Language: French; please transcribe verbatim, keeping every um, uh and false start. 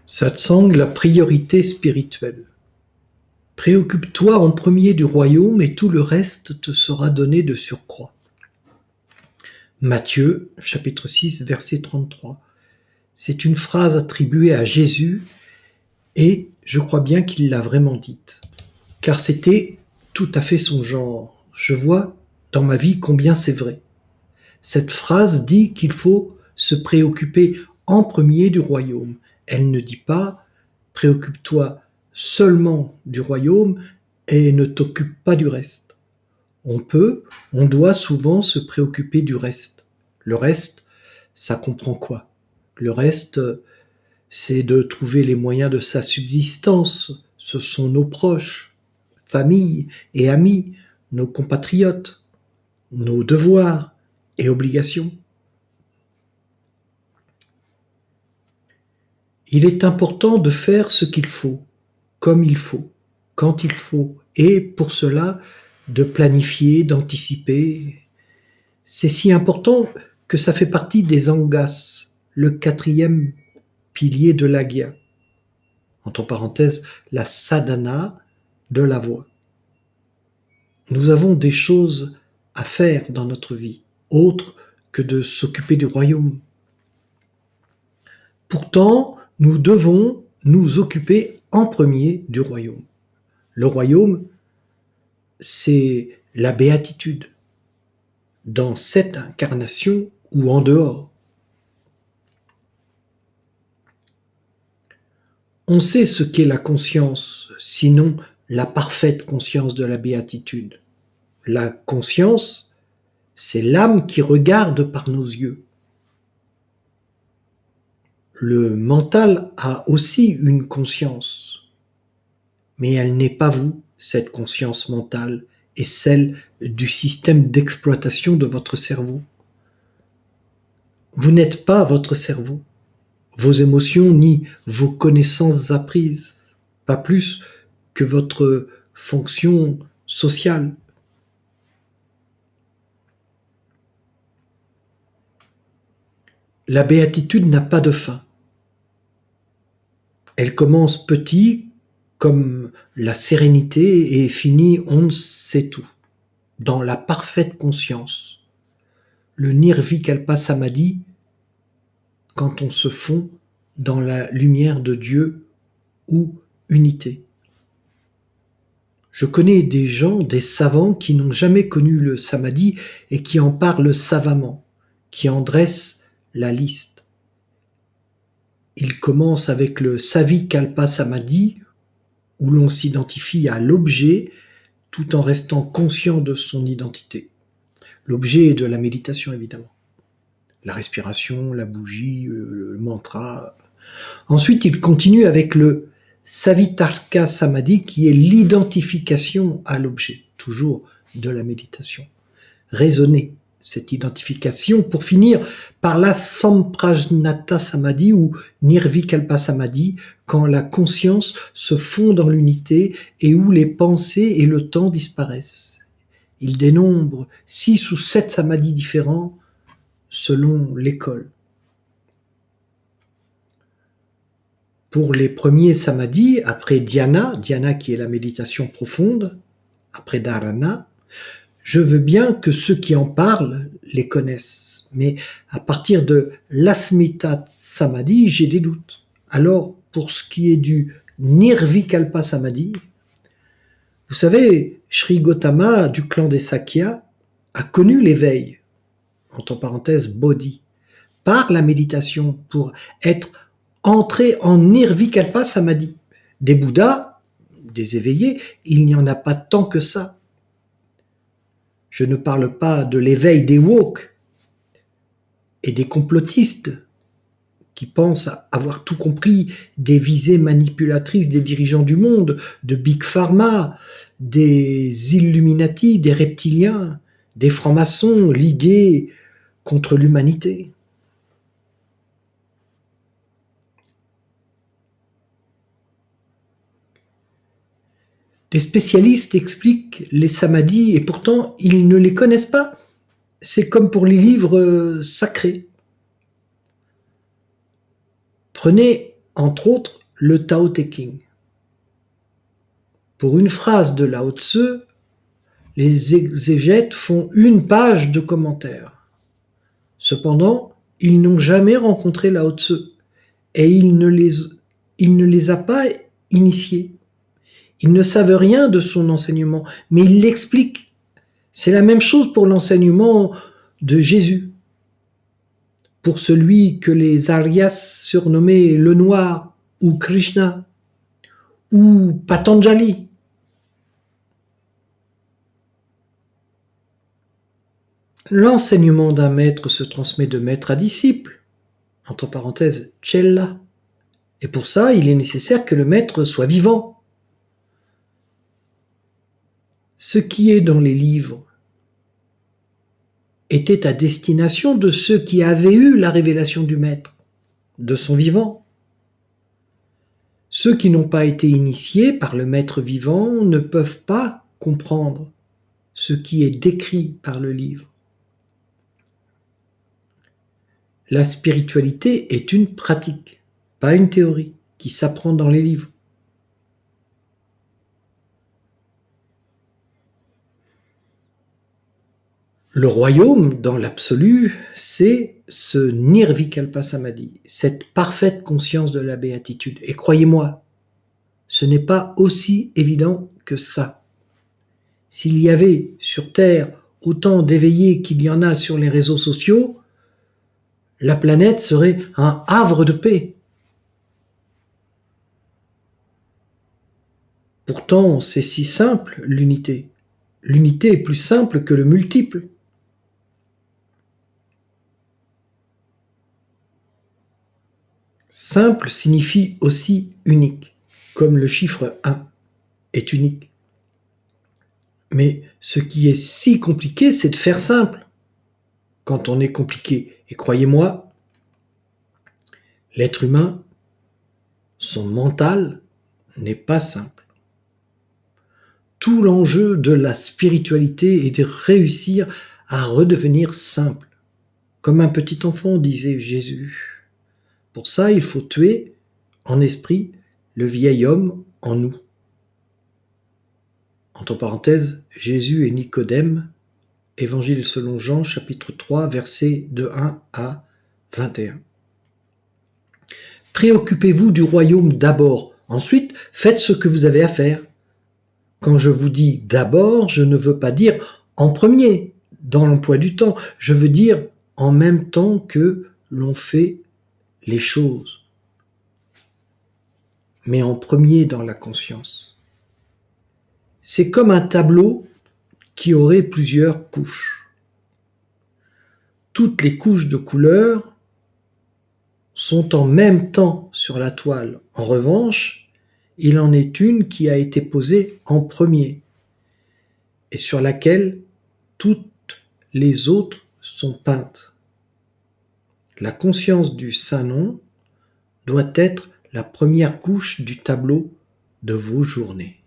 Satsang, la priorité spirituelle. Préoccupe-toi en premier du royaume et tout le reste te sera donné de surcroît. Matthieu, chapitre six, verset trente-trois. C'est une phrase attribuée à Jésus et je crois bien qu'il l'a vraiment dite. Car c'était tout à fait son genre. Je vois dans ma vie combien c'est vrai. Cette phrase dit qu'il faut se préoccuper en premier du royaume. Elle ne dit pas « préoccupe-toi seulement du royaume et ne t'occupe pas du reste ». On peut, on doit souvent se préoccuper du reste. Le reste, ça comprend quoi? Le reste, c'est de trouver les moyens de sa subsistance. Ce sont nos proches, famille et amis, nos compatriotes, nos devoirs et obligations. Il est important de faire ce qu'il faut, comme il faut, quand il faut, et pour cela, de planifier, d'anticiper. C'est si important que ça fait partie des angas, le quatrième pilier de l'agya, entre parenthèses, la sadhana de la voie. Nous avons des choses à faire dans notre vie, autres que de s'occuper du royaume. Pourtant, nous devons nous occuper en premier du royaume. Le royaume, c'est la béatitude, dans cette incarnation ou en dehors. On sait ce qu'est la conscience, sinon la parfaite conscience de la béatitude. La conscience, c'est l'âme qui regarde par nos yeux. Le mental a aussi une conscience, mais elle n'est pas vous, cette conscience mentale, et celle du système d'exploitation de votre cerveau. Vous n'êtes pas votre cerveau, vos émotions ni vos connaissances apprises, pas plus que votre fonction sociale. La béatitude n'a pas de fin. Elle commence petit, comme la sérénité, et finit on ne sait tout, dans la parfaite conscience. Le nirvikalpa samadhi, quand on se fond dans la lumière de Dieu ou unité. Je connais des gens, des savants qui n'ont jamais connu le samadhi et qui en parlent savamment, qui en dressent la liste. Il commence avec le Savikalpa Samadhi, où l'on s'identifie à l'objet tout en restant conscient de son identité. L'objet est de la méditation, évidemment. La respiration, la bougie, le mantra. Ensuite, il continue avec le Savitarka Samadhi, qui est l'identification à l'objet, toujours de la méditation. Raisonner cette identification pour finir par la Samprajnata Samadhi ou Nirvikalpa Samadhi, quand la conscience se fond dans l'unité et où les pensées et le temps disparaissent. Il dénombre six ou sept samadhis différents selon l'école. Pour les premiers samadhis, après dhyana, dhyana qui est la méditation profonde, après dharana, je veux bien que ceux qui en parlent les connaissent, mais à partir de l'asmita samadhi, j'ai des doutes. Alors, pour ce qui est du nirvikalpa samadhi, vous savez, Sri Gautama du clan des Sakya a connu l'éveil, entre parenthèses bodhi, par la méditation pour être entré en nirvikalpa samadhi. Des Bouddhas, des éveillés, il n'y en a pas tant que ça. Je ne parle pas de l'éveil des woke et des complotistes qui pensent avoir tout compris des visées manipulatrices des dirigeants du monde, de Big Pharma, des Illuminati, des reptiliens, des francs-maçons ligués contre l'humanité. Les spécialistes expliquent les samadhis et pourtant ils ne les connaissent pas. C'est comme pour les livres sacrés. Prenez entre autres le Tao Te Ching. Pour une phrase de Lao Tzu, les exégètes font une page de commentaires. Cependant, ils n'ont jamais rencontré Lao Tzu et il ne les, il ne les a pas initiés. Ils ne savent rien de son enseignement, mais il l'explique. C'est la même chose pour l'enseignement de Jésus. Pour celui que les Aryas surnommaient le Noir, ou Krishna, ou Patanjali. L'enseignement d'un maître se transmet de maître à disciple, entre parenthèses, Chella. Et pour ça, il est nécessaire que le maître soit vivant. Ce qui est dans les livres était à destination de ceux qui avaient eu la révélation du maître, de son vivant. Ceux qui n'ont pas été initiés par le maître vivant ne peuvent pas comprendre ce qui est décrit par le livre. La spiritualité est une pratique, pas une théorie, qui s'apprend dans les livres. Le royaume, dans l'absolu, c'est ce nirvikalpa samadhi, cette parfaite conscience de la béatitude. Et croyez-moi, ce n'est pas aussi évident que ça. S'il y avait sur Terre autant d'éveillés qu'il y en a sur les réseaux sociaux, la planète serait un havre de paix. Pourtant, c'est si simple, l'unité. L'unité est plus simple que le multiple. Simple signifie aussi unique, comme le chiffre un est unique. Mais ce qui est si compliqué, c'est de faire simple. Quand on est compliqué, et croyez-moi, l'être humain, son mental n'est pas simple. Tout l'enjeu de la spiritualité est de réussir à redevenir simple, comme un petit enfant, disait Jésus. Pour ça, il faut tuer, en esprit, le vieil homme en nous. Entre parenthèses, Jésus et Nicodème, Évangile selon Jean, chapitre trois, versets de un à vingt et un. Préoccupez-vous du royaume d'abord. Ensuite, faites ce que vous avez à faire. Quand je vous dis d'abord, je ne veux pas dire en premier, dans l'emploi du temps. Je veux dire en même temps que l'on fait les choses, mais en premier dans la conscience. C'est comme un tableau qui aurait plusieurs couches. Toutes les couches de couleurs sont en même temps sur la toile. En revanche, il en est une qui a été posée en premier et sur laquelle toutes les autres sont peintes. La conscience du Saint-Nom doit être la première couche du tableau de vos journées.